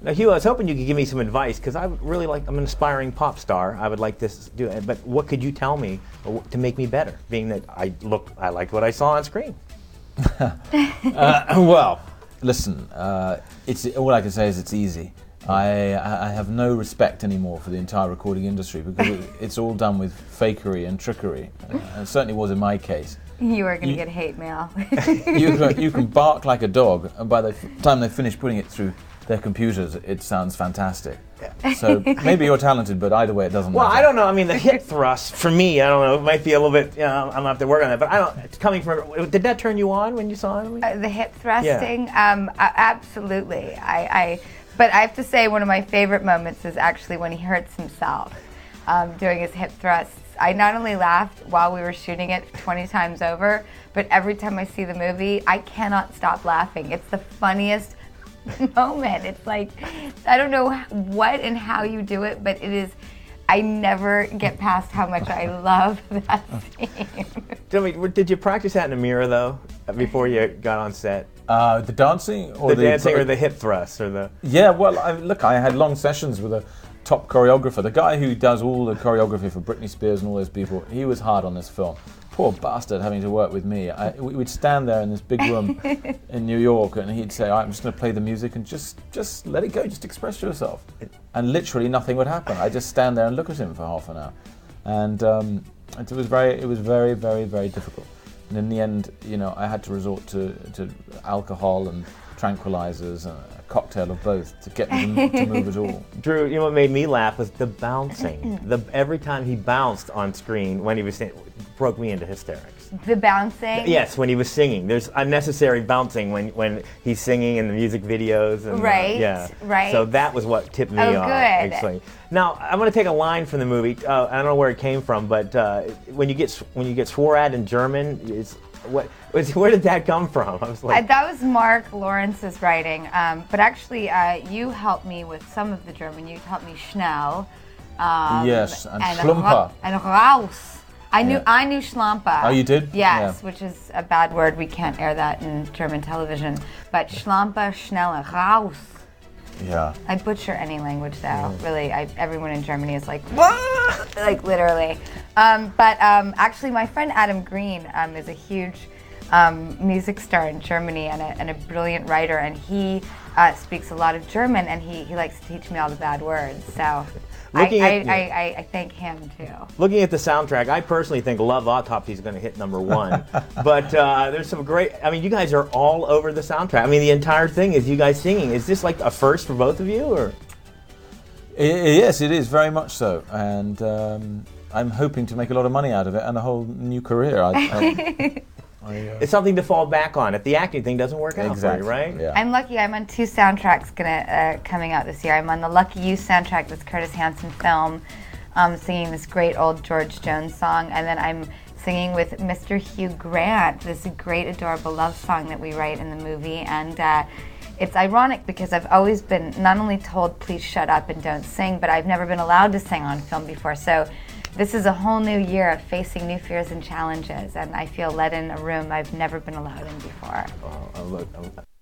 Now, Hugh, I was hoping you could give me some advice because I would really like. I'm an aspiring pop star. I would like this do it, but what could you tell me to make me better? Being that I liked what I saw on screen. Well, listen. It's all I can say is it's easy. I have no respect anymore for the entire recording industry because it's all done with fakery and trickery. It certainly was in my case. You are going to get hate mail. You can bark like a dog, and by the time they finish putting it through their computers, it sounds fantastic. So maybe you're talented, but either way, it doesn't matter. Well, I don't know. I mean, the hip thrust for me, I don't know. It might be a little bit. I'm gonna have to work on that. But I don't. It's coming from. Did that turn you on when you saw it? The hip thrusting, absolutely. But I have to say, one of my favorite moments is actually when he hurts himself doing his hip thrusts. I not only laughed while we were shooting it 20 times over, but every time I see the movie, I cannot stop laughing. It's the funniest moment. It's like, I don't know what and how you do it, but it is, I never get past how much I love that scene. Tell me, did you practice that in the mirror, though, before you got on set? The dancing? Or the dancing or the hip thrusts? Or the... Yeah, well, I had long sessions with a top choreographer. The guy who does all the choreography for Britney Spears and all those people, he was hard on this film. Poor bastard having to work with me. We'd stand there in this big room in New York and he'd say, I'm just going to play the music and just let it go, just express yourself. And literally nothing would happen. I'd just stand there and look at him for half an hour. And it was very, very, very difficult. And in the end, I had to resort to alcohol and tranquilizers and a cocktail of both to get me to move at all. Drew, what made me laugh was the bouncing. Every time he bounced on screen when he was broke me into hysterics. The bouncing? Yes, when he was singing. There's unnecessary bouncing when he's singing in the music videos. And, right, right. So that was what tipped me off. Good. Actually. Now, I'm going to take a line from the movie. I don't know where it came from, but when you get swore at in German, where did that come from? I was like, that was Mark Lawrence's writing, but actually you helped me with some of the German. You helped me schnell. Yes, and Schlumper. And raus. I knew Schlampe. Oh, you did? Yes, which is a bad word. We can't air that in German television. But Schlampe, Schnelle, raus. Yeah. I butcher any language though. Really, everyone in Germany is like, what? Like literally. But actually, my friend Adam Green is a huge music star in Germany and a brilliant writer, and he speaks a lot of German, and he likes to teach me all the bad words. So I thank him too. Looking at the soundtrack, I personally think Love Autopsy is going to hit #1. But there's some great. I mean, you guys are all over the soundtrack. I mean, the entire thing is you guys singing. Is this like a first for both of you, or? Yes, it is very much so, and I'm hoping to make a lot of money out of it and a whole new career. It's something to fall back on if the acting thing doesn't work out exactly. for you, right? Yeah. I'm lucky. I'm on 2 soundtracks coming out this year. I'm on the Lucky You soundtrack, this Curtis Hanson film, singing this great old George Jones song, and then I'm singing with Mr. Hugh Grant, this great, adorable love song that we write in the movie. And it's ironic because I've always been not only told, please shut up and don't sing, but I've never been allowed to sing on film before. So this is a whole new year of facing new fears and challenges, and I feel let in a room I've never been allowed in before. Oh, look.